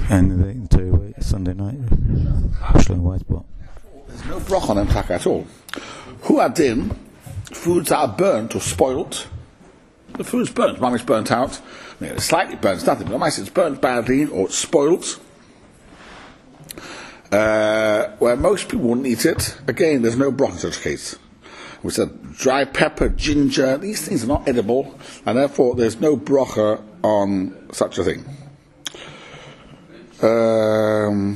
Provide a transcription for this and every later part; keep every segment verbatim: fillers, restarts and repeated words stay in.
And they can do uh, Sunday night, Shlomo White spot. There's no broch on them chaka at all. Who are din, foods that are burnt or spoilt. The food's burnt, mum is burnt out. I mean, it's slightly burnt, it's nothing, but it's burnt badly or it's spoilt. Uh, where most people wouldn't eat it, again, there's no broch in such a case. We said dry pepper, ginger, these things are not edible, and therefore there's no brocha on such a thing. Um,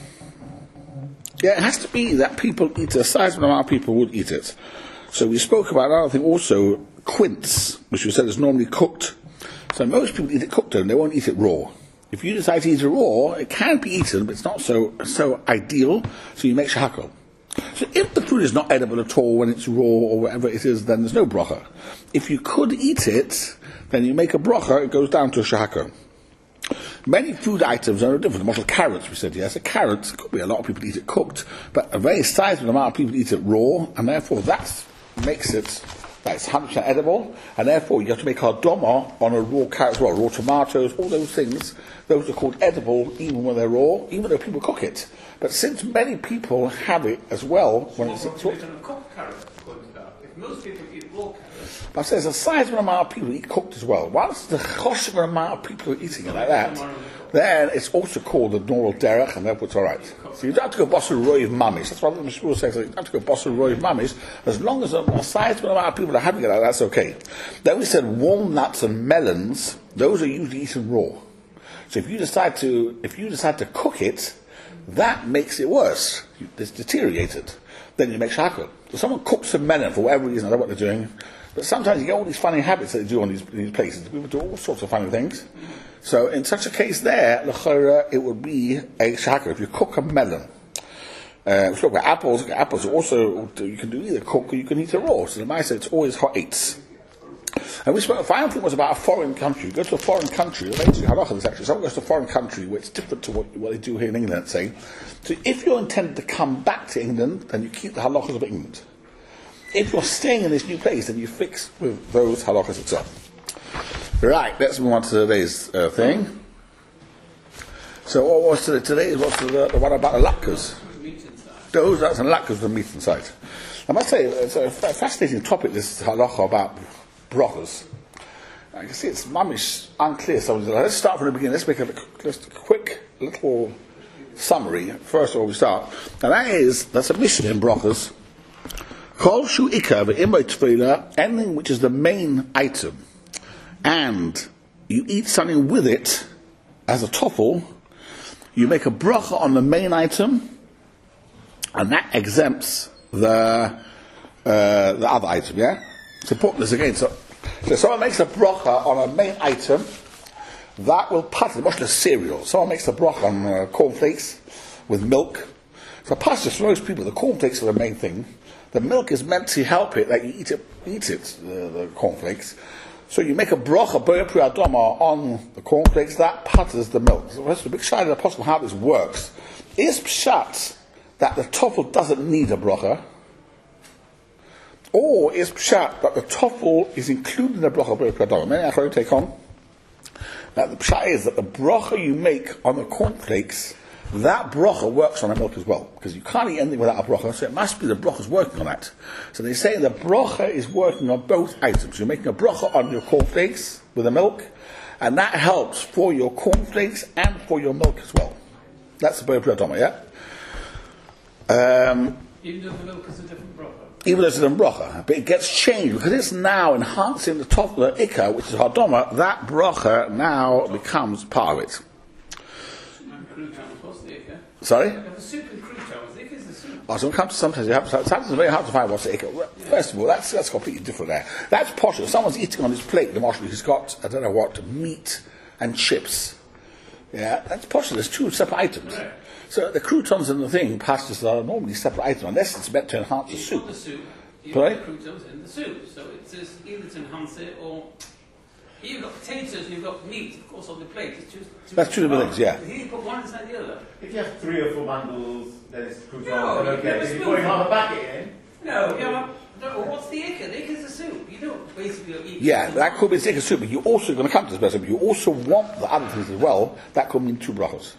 yeah, it has to be that people eat it, a sizable amount of people would eat it. So we spoke about another thing also, quince, which we said is normally cooked. So most people eat it cooked and they won't eat it raw. If you decide to eat it raw, it can be eaten, but it's not so so ideal, so you make shahakol. So if the food is not edible at all when it's raw or whatever it is, then there's no bracha. If you could eat it, then you make a bracha, it goes down to a shahakol. Many food items are different. The carrots, we said, yes, a carrot, could be a lot of people eat it cooked, but a very sizable amount of people eat it raw, and therefore that makes it that's one hundred percent edible, and therefore you have to make hardoma on a raw carrot as well, raw tomatoes, all those things, those are called edible even when they're raw, even though people cook it. But since many people have it as well, when it's cooked, if most people eat raw carrots, but there's a sizable amount of people eat cooked as well. Once the choshev amount of people are eating it like that, then it's also called the normal derech, and therefore it's all right. So you don't have to go bossel roiv mamis. That's what the Mishpur says. You don't have to go bossel roiv mamis. As long as a, a sizable amount of people are having it like that, that's okay. Then we said walnuts and melons, those are usually eaten raw. So if you decide to, if you decide to cook it, that makes it worse. It's deteriorated. Then you make shahakol. So someone cooks a melon for whatever reason, I don't know what they're doing, but sometimes you get all these funny habits that they do on these, these places. People do all sorts of funny things. So in such a case there, l'chora, it would be a shahakol. If you cook a melon, uh, if you look at apples, apples are also, you can do either cook or you can eat it raw. So the Maisa, it's always hot eats. And we spoke, the final thing was about a foreign country. You go to a foreign country, amazing halacha is actually, someone goes to a foreign country where it's different to what, what they do here in England, let's say. So if you're intended to come back to England, then you keep the halachas of England. If you're staying in this new place, then you fix with those halachas itself. Right, let's move on to today's uh, thing. So what was today? Today what's the, the one about the latkes. Those that's and latkes with meat inside. I must say, it's a fascinating topic, this halacha about brachas. I can see it's mamish unclear. So let's start from the beginning. Let's make a, just a quick little summary. First of all, we start. And that is, that's a mission in brachas. Kol shu ikar ve'imay tefillah, anything which is the main item, and you eat something with it as a toffel, you make a bracha on the main item, and that exempts the uh, the other item. Yeah, it's important. This again. So, so someone makes a bracha on a main item, that will pass the much cereal. Someone makes a bracha on uh, cornflakes with milk. So pass for most people, the cornflakes are the main thing. The milk is meant to help it, like you eat it, eat it, the, the cornflakes. So you make a bracha b'yeh pri adama on the cornflakes, that putters the milk. So that's the big shayla of the possible how this works. Is pshat that the toffel doesn't need a bracha, or is pshat that the toffel is included in the bracha b'yeh pri adama? Many I take on. Now the pshat is that the bracha you make on the cornflakes, that bracha works on the milk as well, because you can't eat anything without a bracha, so it must be the bracha's working on that. So they say the bracha is working on both items. You're making a bracha on your cornflakes with the milk, and that helps for your cornflakes and for your milk as well. That's the b'yeh pri adama, yeah? Um, even though the milk is a different bracha? Even though it's a different bracha, but it gets changed, because it's now enhancing the top of the ikar, which is hadama, that bracha now becomes part of it. Sorry? You have a soup and croutons. The ikka is the soup. Oh, so when it comes to sometimes you have sometimes it's very hard to find what's the ikka. First of all, that's that's completely different there. That's posh. If someone's eating on his plate, the marshal, he's got I don't know what meat and chips. Yeah, that's posh. There's two separate items. Right. So the croutons and the thing, pastas are normally separate items unless it's meant to enhance the You've soup. got the soup. You've Sorry? got the croutons in the soup. So it's just either to enhance it or. Here you've got potatoes and you've got meat, of course, on the plate. It's two, two That's two different things, yeah. Here you put one inside the other. If you have three or four bundles, then it's croutons. No, then you have a okay. If you're spoon. putting half a packet in. No, you know, no, what's the ikka? The ikka is the soup. You don't basically eat. Yeah, that could be the ikka soup, but you also going to come to this person, but you also want the other things as well. That could mean two brachos.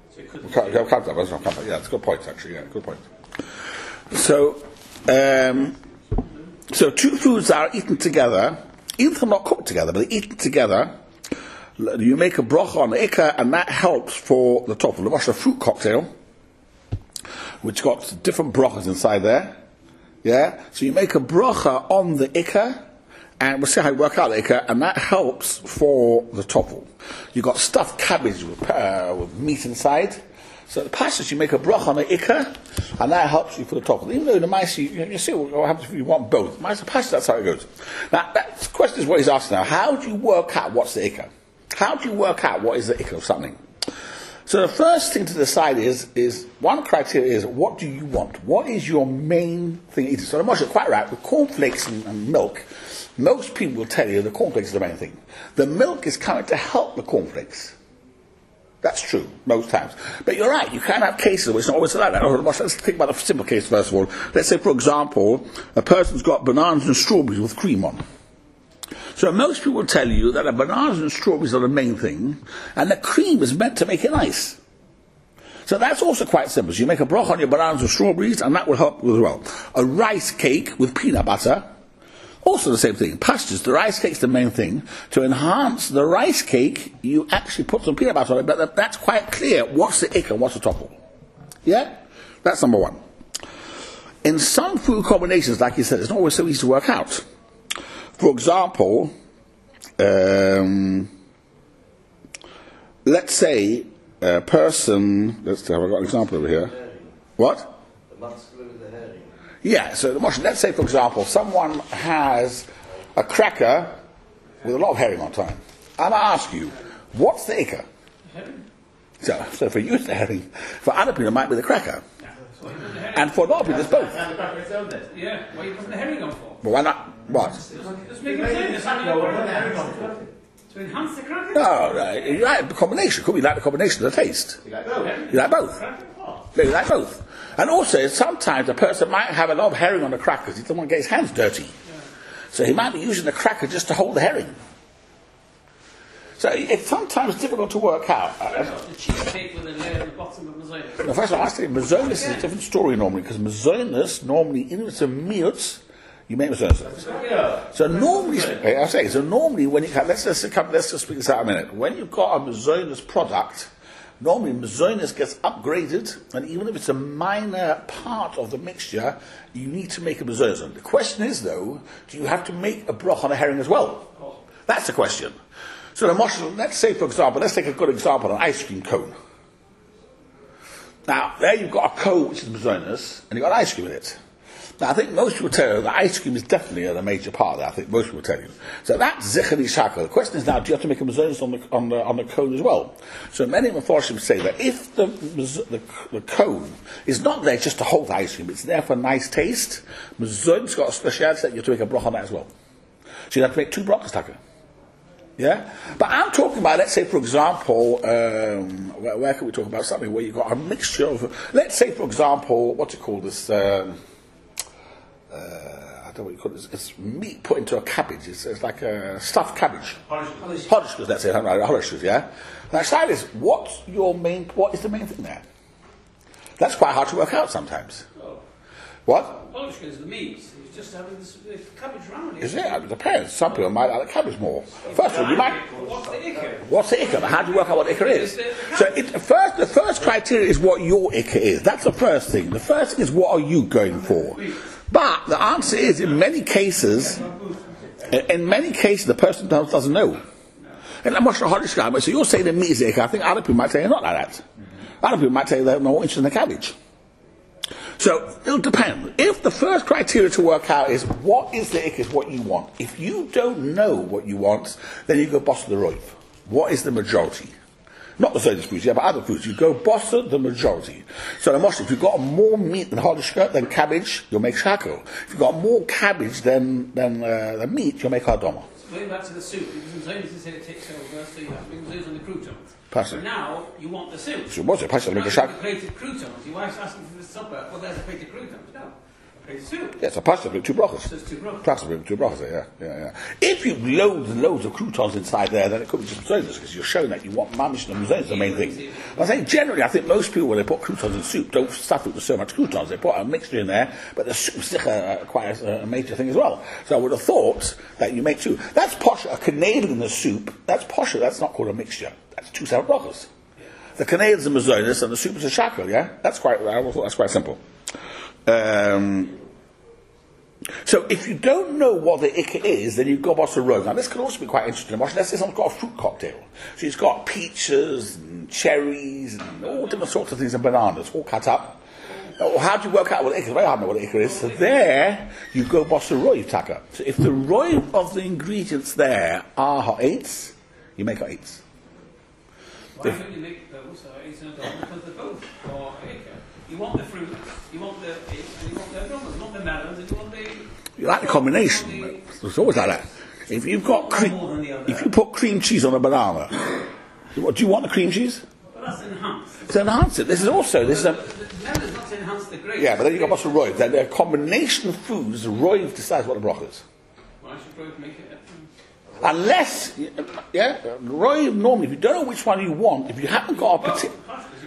So it could We can't, we can't, have it, can't, yeah, that's a good point, actually. Yeah, good point. So, um, so two foods are eaten together, even if they're not cooked together, but they're eaten together. You make a bracha on the ikka, and that helps for the top. The a fruit cocktail, which got different brachas inside there. Yeah, so you make a bracha on the ikka, and we'll see how you work out the ikka, and that helps for the topple. You got stuffed cabbage with, uh, with meat inside. So the passage, you make a bracha on the ikka, and that helps you for the topple. Even though the mice, you, you see what happens if you want both. Mice, the passage, that's how it goes. Now, that the question is what he's asking now. How do you work out what's the ikka? How do you work out what is the ikka of something? So the first thing to decide is, is one criteria is, what do you want? What is your main thing eating? So the Moshe is quite right, with cornflakes and, and milk, most people will tell you the cornflakes is the main thing. The milk is coming to help the cornflakes. That's true, most times. But you're right, you can have cases where it's not always like that. Let's think about a simple case first of all. Let's say, for example, a person's got bananas and strawberries with cream on. So most people will tell you that the bananas and strawberries are the main thing, and the cream is meant to make it nice. So that's also quite simple. So you make a bracha on your bananas and strawberries, and that will help as well. A rice cake with peanut butter, also the same thing. Pastures, the rice cake's the main thing. To enhance the rice cake, you actually put some peanut butter on it, but that's quite clear. What's the ikka, what's the topple? Yeah? That's number one. In some food combinations, like you said, it's not always so easy to work out. For example, um, let's say a person, let's see, have I got an example over here? What? The muscular with the herring. Yeah, so the motion, let's say, for example, someone has a cracker with a lot of herring on time. And I ask you, what's the ikka? Herring. So, so for you it's the herring. For other people it might be the cracker. Yeah. So why you put the herring? And for a lot of people it's both. And the cracker itself then. Yeah, what are you putting the herring on for? But why not? What? Just make it Maybe clear. the cracker, what the herring on for? To enhance the cracker? No, right, you like the combination. Could be like the combination of the taste. You like both? You like both. Yeah, you like both. And also, sometimes a person might have a lot of herring on the crackers. He doesn't want to get his hands dirty. So he might be using the cracker just to hold the herring. So it's sometimes difficult to work out. The cheesecake with a layer at the bottom of mosaic. Now, first of all, I say mazonis is a different story normally, because mazonis normally, even if it's a miutz, you make mazonis. Yeah. So normally, I say, so normally when you let's just let's just speak this out a minute. When you've got a mazonis product, normally mazonis gets upgraded, and even if it's a minor part of the mixture, you need to make a mazonis. The question is, though, do you have to make a broch on a herring as well? That's the question. So the moshel, let's say, for example, let's take a good example, an ice cream cone. Now, there you've got a cone which is mazonis, and you've got ice cream in it. Now, I think most people tell you that ice cream is definitely a major part of that. I think most people tell you. So that's zichari shaka. The question is now, do you have to make a mazonis on the, on the, on the cone as well? So many Mefarshim say that if the, the, the cone is not there just to hold the ice cream, it's there for a nice taste, mazonis got a speciality that you have to make a broch on that as well. So you have to make two brochs, Tucker. Yeah? But I'm talking about, let's say, for example, um, where, where can we talk about something where you've got a mixture of, let's say, for example, what's it called, this, um, uh, I don't know what you call it, it's, it's meat put into a cabbage, it's, it's like a stuffed cabbage. Hodishkos, that's it, hodishkos, yeah? Now, Shai is, what's your main, what is the main thing there? That's quite hard to work out sometimes. Oh. What? Polishka is the meat. He's just having this uh, cabbage around it. Is it? It depends. Some people might like the cabbage more. First of all, you might... What's the ikka? What's the ikka? How do you work out what ikka is? So it, first, the first criteria is what your ikka is. That's the first thing. The first thing is what are you going for? But the answer is, in many cases, in many cases, the person doesn't know. And I'm watching a Harish guy, so you're saying the meat is ikka. I think other people might say it's not like that. Other people might say they're more interested in the cabbage. So it'll depend. If the first criteria to work out is what is the ikka, is what you want. If you don't know what you want, then you go boss the roiv. What is the majority? Not the certain foods, yeah, but other foods. You go boss the majority. So the most, if you've got more meat than hodishka, then cabbage, you'll make shako. If you've got more cabbage than than, uh, than meat, you'll make hardoma. So going back to the soup, because in Zionist they said it takes over, so you have to make those on the croutons. Passing. So now you want the soup. So what's it? Passing, Now make a you want shako. the plated croutons. Your wife's asking for the supper. Well, there's a plated croutons. No. It's soup. Yeah, it's a pasta with two brachas. So it's two brachas. Pasta with two brachas, yeah, yeah, yeah. If you load and loads of croutons inside there, then it could be just mezainis, because you're showing that you want mamish and mezainis, the main thing. But I think generally, I think most people, when they put croutons in soup, don't stuff it with so much croutons. They put a mixture in there, but the soup's uh, quite a, a major thing as well. So I would have thought that you make two. That's posher, a canadian in the soup, that's posher, that's not called a mixture. That's two separate brachas. The canadians are mezainis, and the soup is a shakel, yeah? That's quite, I thought that's quite simple. Um, so if you don't know what the ikka is, then you've got what's a rogue. Now this can also be quite interesting. Let's say someone's got a fruit cocktail. So he's got peaches and cherries and all different sorts of things and bananas, all cut up. Well, how do you work out what the ikka is? Very hard to know what the ikka is. So there, you go boss a roiv taka. So if the roiv of the ingredients there are ha'etz, you make ha'etz. Why don't you make those ha'etz and adom? Because they're both for ikka. You want the fruit, you want the eggs, and you want the aromas, you want the melons, and you want the... You like the combination. It's always like that. If you've got cream, if you put cream cheese on a banana, what, do you want the cream cheese? But that's enhanced. It's enhanced. This is also, this is a... The, the melon's not to enhance the grape. Yeah, but then you've got lots of roiv. They're, they're a combination of foods. The roiv decides what the broth is. Why should roiv make it? Unless, yeah, roiv normally, if you don't know which one you want, if you haven't got a particular...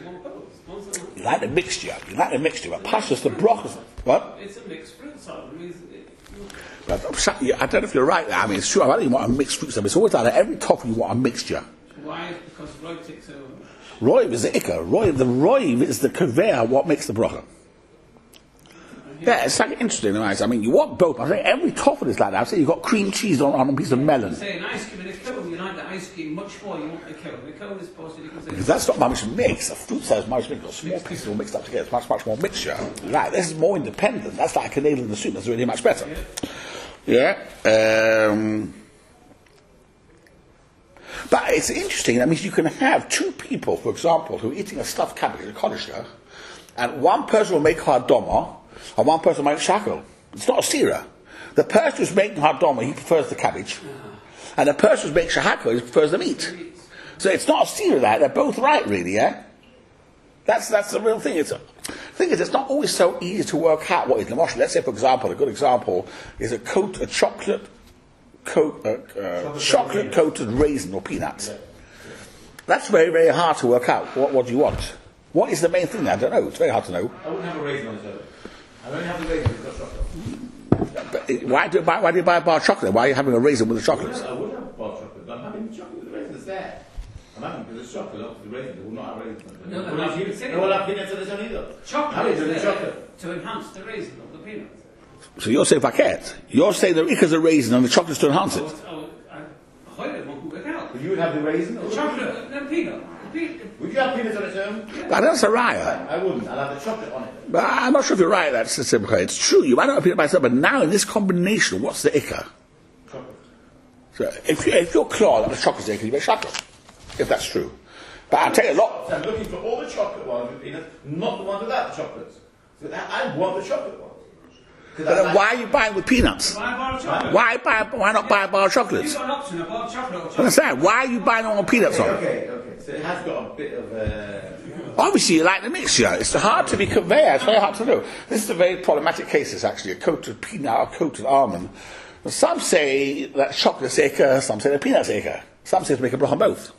You like the mixture. You like the mixture. But pashas, the broth is... What? It's a mixed fruit salad. I mean, But I don't know if you're right there. I mean, it's true. I don't even want a mixed fruit salad. It's always like that. Every topic you want a mixture. why? Because roiv takes over. Roiv is the ikka. Roiv, the roiv is the kaver, what makes the bracha. Yeah, it's like interesting, right? I mean, you want both. I think every toffee is like that. I say you've got cream cheese on, on a piece of melon. Say an ice cream and a cone, you like the ice cream much more, you want the cone. The cone is possible, you can say... Because that's not mamish mix. A fruit salad is mamish mix. Got small pieces all mixed up together. It's much, much more mixture. Right, this is more independent. That's like a Canadian in the soup. That's really much better. Yeah. yeah. Um, but it's interesting. That means you can have two people, for example, who are eating a stuffed cabbage, a kodishka, and one person will make hardoma, and one person will make shakel. It's not a sira. The person who's making hardoma, he prefers the cabbage, and the person who's making shakel, he prefers the meat. So it's not a sira that. They're both right, really, yeah? That's that's the real thing. It's a, the thing is, it's not always so easy to work out what is lamosh. Let's say, for example, a good example is a coat, a chocolate, coat, uh, uh, chocolate coated raisin or peanuts. Yeah. That's very, very hard to work out. What, what do you want? What is the main thing? I don't know. It's very hard to know. I wouldn't have a raisin on the service. I only have the raisin with chocolate. But it, why do you buy? Why do you buy a bar of chocolate? Why are you having a raisin with the chocolate? I would have a bar of chocolate, but I'm having the chocolate with the raisins there. I'm having because it's chocolate, not the raisin. They will not have raisins. No, no, no, no, you, they will have peanuts on this one either. Chocolate is there chocolate. to enhance the raisin of the peanuts. So you're saying paquet. You're saying the ikka's a raisin and the chocolate's to enhance it. Oh, I heard it won't work out. Would you have the raisin or The chocolate, no peanut. Would you have peanuts on its own? Yeah. But that's a raya. I wouldn't. I'll have the chocolate on it. But I'm not sure if you're right. That's the simple. It's true. You might not have peanut by itself, but now in this combination, what's the ikka? Chocolate. So if you if you're clear that the chocolate's ikka, you make chocolate. If that's true. But I'll tell you a lot. So I'm looking for all the chocolate ones with peanuts, not the ones without the chocolates. So I, I want the chocolate ones. But then like, why are you buying with peanuts? Buy a bar of chocolate. Why buy? Why not buy a bar of chocolates? You've got an option, a bar of chocolate or chocolate. Understand? Why are you buying all peanuts okay, on? Okay, okay. So it has got a bit of a... Obviously, you like the mixture. It's hard to be conveyed. It's very hard to know. This is a very problematic case. It's actually a coated peanut, a coated almond. Some say that chocolate's acre, some say that peanut's acre. Some say to make a bracha on both.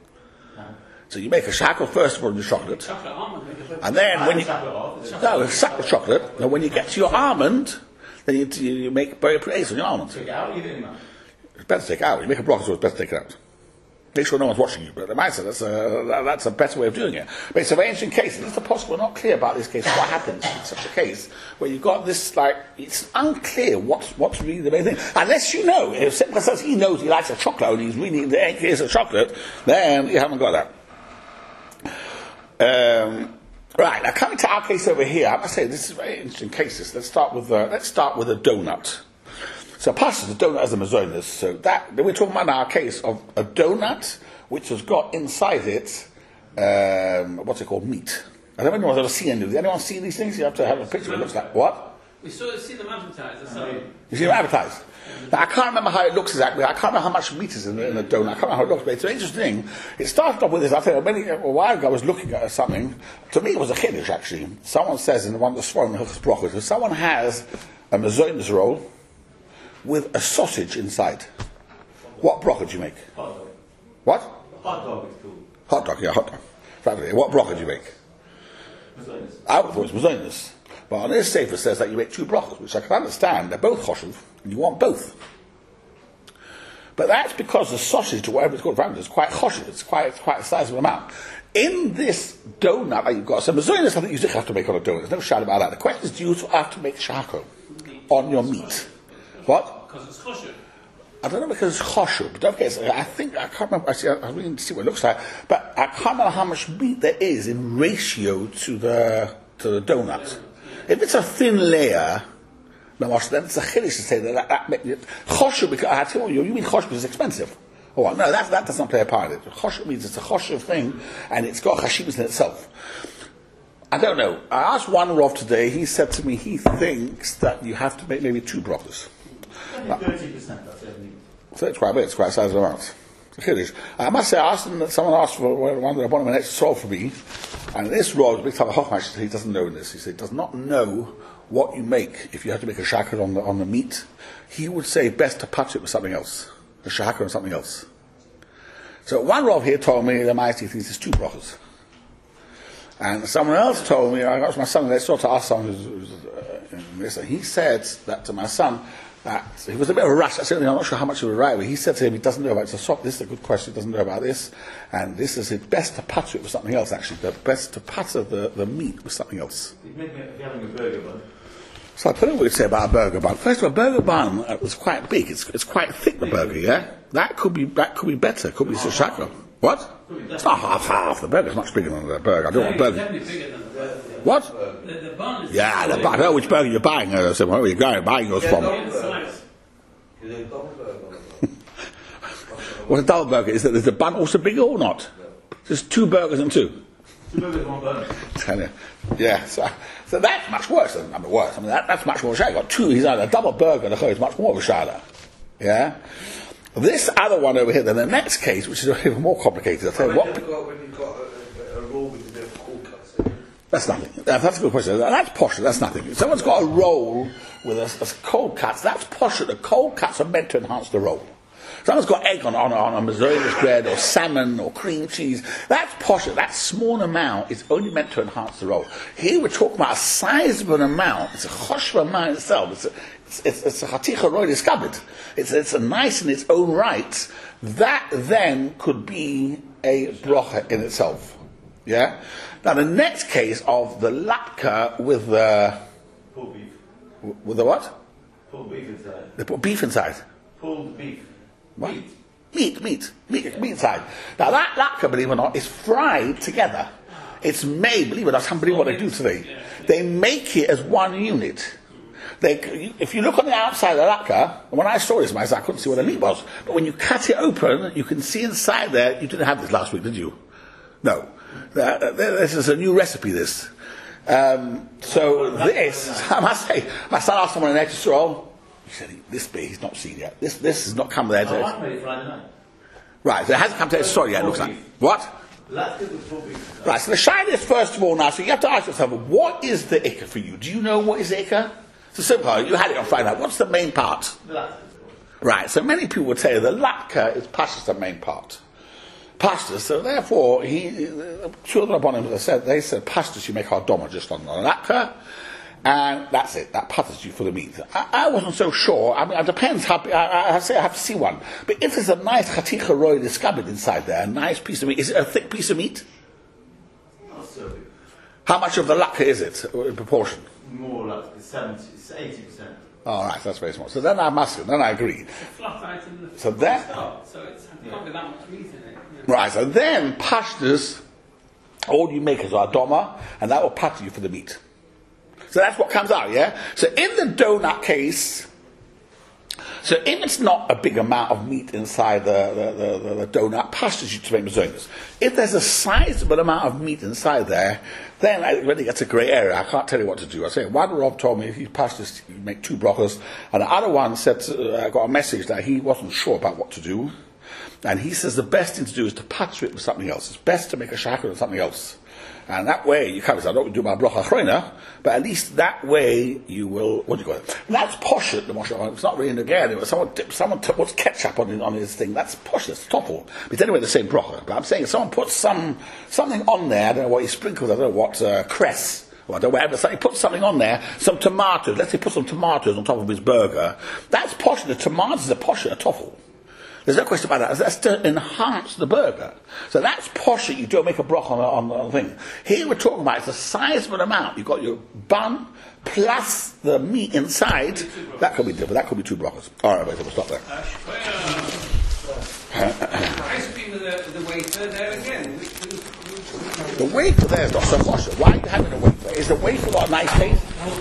So you make a shackle first of all in the chocolate, Chocolate almond. and then when you no, a sack of chocolate. And when you get to your almond, then you, you make very praise on your almond. Take it out, you didn't know. It's better to take it out. You make a bracha, so it's better to take it out. Make sure no one's watching you. But the mindset, that's a, that's a better way of doing it. But it's a very interesting case. It's possible, we're not clear about this case, what happens in such a case, where you've got this, like, it's unclear what's, what's really the main thing. Unless you know, if someone says he knows he likes a chocolate, and he's really in the case of chocolate, then you haven't got that. Um, right, now coming to our case over here, I must say, this is very interesting cases. Let's start with, uh, let's start with a donut. So pasta, the donut as a mazonas. So that we're talking about in our case of a donut which has got inside it um, what's it called, meat. I don't know if anyone's ever seen any of these. Anyone seen these things? You have to have a picture. It looks like what? We saw see them advertised. So. You see them advertised. Now, I can't remember how it looks exactly. I can't remember how much meat is in, in a donut. I can't remember how it looks, but it's an interesting thing. It started off with this. I think many, a while ago I was looking at something. To me, it was a chiddush, actually. Someone says in one of the Sforim Hilchos Brachos, if someone has a mazonos roll with a sausage inside, what bracha do you make? Hot dog. What? Hot dog is cool. Hot dog, yeah, hot dog. Right, what bracha do you make? Mazonos. I would thought it was mazonos. But on this sefer says that you make two brachos, which I can understand. They're both choshev, and you want both. But that's because the sausage, or whatever it's called, is quite choshev. It's quite, it's quite a sizable amount. In this donut that you've got, so mazonos, I think you just have to make on a donut. There's no shout about that. The question is, do you have to make shako on your meat? What? Because it's kosher. I don't know because it's choshev, but don't forget, I think, I can't remember, actually, I really need to see what it looks like, but I can't remember how much meat there is in ratio to the, to the donut. If it's a thin layer, then it's a chiddush to say that that, that makes it choshev. Because I tell you, you mean choshev because it's expensive. Oh well, no, that that does not play a part in it. Choshev means it's a choshev thing, and it's got chashivas in itself. I don't know. I asked one Rav today. He said to me he thinks that you have to make maybe two brachos. Thirty percent. That's everything. So it's quite big. It's quite a sizable amount. Chiddush. I must say, I asked him that someone asked for one of them an extra solve for me, and this Rav, big time of Chochmah, he doesn't know this. He said he does not know what you make if you have to make a shakar on the on the meat. He would say best to patch it with something else, a shakar on something else. So one Rav here told me the Ma'aseh thinks it's two brachos, and someone else told me I got my son. Let's sort of ask someone who's, who's uh, in this. He said that to my son. That he was a bit of a rush. I said, I'm not sure how much he was right, but he said to him, he doesn't know about it. So, this is a good question, he doesn't know about this. And this is it best to patter it with something else, actually. The best to patter the, the meat with something else. He's making a, having a burger bun. So I put it what you say about a burger bun. First of all, a burger bun uh, was quite big. It's, it's quite thick, the burger, yeah? That could be that could be better. Could be shakar. What? It's not half half. The burger's much bigger than the burger. I don't want a burger. Definitely bigger than the burger. What? The, the bun is Yeah, the bun. I know which burger you're buying. I said, where are you going? Buying yours from? Slice. What's a double burger? Is, that, is the bun also bigger or not? There's two burgers and two. Two burgers, one bun. Tell you. Yeah, so, so that's much worse than, I mean, worse. I mean, that, that's much more shada. Got two, he's had a double burger, the is much more of a shada. Yeah? This other one over here, then the next case, which is even more complicated, I'll tell you what. When you've got a, a, a roll with a bit of cold cuts in it. That's nothing. That's a good question. That's posh. That's nothing. If someone's got a roll with a, a cold cuts, that's posh. The cold cuts are meant to enhance the roll. Someone's got egg on, on, on a mazonos bread or salmon or cream cheese. That's posh. That small amount is only meant to enhance the roll. Here we're talking about a sizable amount. It's a choshva amount itself. It's a, it's, it's, it's a haticha roy discovered. It's, it's a nice in its own right. That then could be a bracha in itself. Yeah? Now the next case of the latka with the... Pulled beef. With the what? Pulled beef inside. They put beef inside. Pulled beef. What? Meat. Meat, meat, meat, meat inside. Now that latka, believe it or not, is fried together. It's made, believe it or not, I can't believe what they do today. They make it as one unit. They, if you look on the outside of the latka, and when I saw this myself, I couldn't see what the meat was. But when you cut it open, you can see inside there. You didn't have this last week, did you? No. This is a new recipe, this. Um, so this, I must say, my son asked someone in extra roll. He said, this bit he's not seen yet. This this has not come there. Oh, I made it Friday night. Right, so it hasn't come to its story yet, it looks like. What? That's good with pulled beef. Right, so the shine is first of all now, so you have to ask yourself, what is the ikka for you? Do you know what is the ikka? It's simple, you had it on Friday night. What's the main part? Right, so many people would say the latka is pashas the main part. Pashas, so therefore, he, the children upon him said, they said pashas you make hardoma just on the latka, and that's it, that patters you for the meat. I, I wasn't so sure, I mean, it depends how, I, I say I have to see one, but if there's a nice chaticha roy discovered inside there, a nice piece of meat, is it a thick piece of meat? Not so big. How much of the latka is it, in proportion? More like seventy, eighty percent. Oh, right, that's very small. So then I must, then I agree. Flat item. So that- start, so it's can't be that much meat in it. Yeah. Right, so then pashtas, all you make is adoma, and that will patter you for the meat. So that's what comes out, yeah? So in the donut case, So if it's not a big amount of meat inside the, the, the, the donut, pashtus you to make mazonos. If there's a sizable amount of meat inside there, then it really gets a grey area. I can't tell you what to do. I say one Rob told me if you pashtus, you make two brachos, and the other one said uh, I got a message that he wasn't sure about what to do, and he says the best thing to do is to patch it with something else. It's best to make a shachar with something else. And that way, you can't say, I don't do my bracha achrona, but at least that way you will, what do you call it? And that's poshet, the Moshe Rabbeinu. It's not really in the game. Someone, someone t- puts ketchup on, on his thing, that's poshet, it's toffel. But it's anyway the same bracha. But I'm saying if someone puts some, something on there, I don't know what he sprinkles, I don't know what, uh, cress, or I don't know whatever, so he puts something on there, some tomatoes, let's say put some tomatoes on top of his burger, that's poshet. The tomatoes are poshet, a toffel. There's no question about that. That's to enhance the burger. So that's poshet. You don't make a broch on, on, on the thing. Here we're talking about it's a sizable amount. You've got your bun plus the meat inside. That could be different. That could be two brochos. All right, wait, we'll stop there. Ice cream with the, the wafer there again. The wafer there is not so poshet. Why are you having a wafer? Is the wafer got a nice taste?